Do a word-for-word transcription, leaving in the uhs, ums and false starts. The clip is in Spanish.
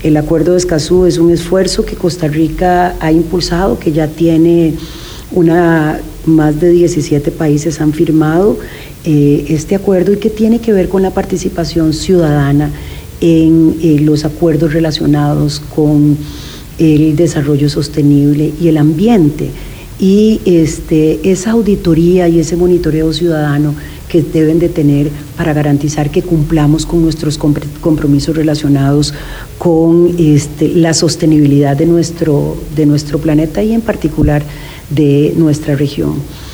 El Acuerdo de Escazú es un esfuerzo que Costa Rica ha impulsado, que ya tiene una, más de diecisiete países han firmado eh, este acuerdo y que tiene que ver con la participación ciudadana en eh, los acuerdos relacionados con el desarrollo sostenible y el ambiente. Y este, esa auditoría y ese monitoreo ciudadano que deben de tener para garantizar que cumplamos con nuestros compromisos relacionados con este, la sostenibilidad de nuestro, de nuestro planeta y en particular de nuestra región.